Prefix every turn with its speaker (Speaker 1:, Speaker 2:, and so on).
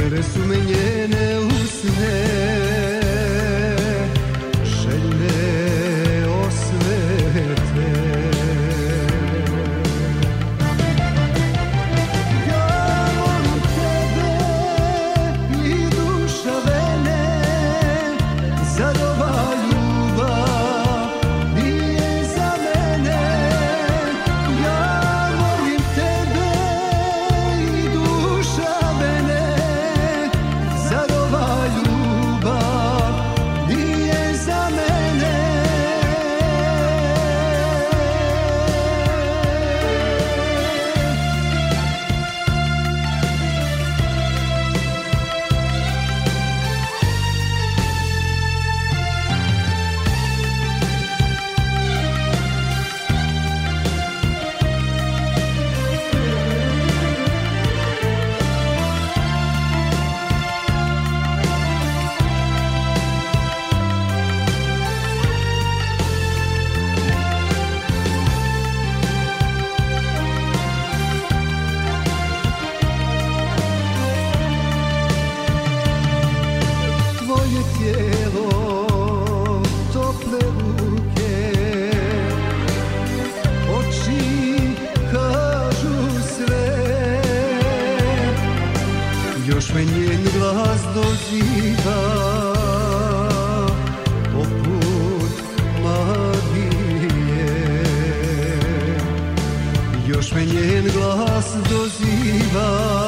Speaker 1: Pere su me njene usne, željne osvete. Ja volim tebe i duša vene, zar ova ljubav nije za mene? Ja volim tebe i duša mene, zar ova ljubav nije za mene? Tvoje tijelo, tople ruke, oči kažu sve. Još me njen glas doziva, poput magije. Još me njen glas doziva,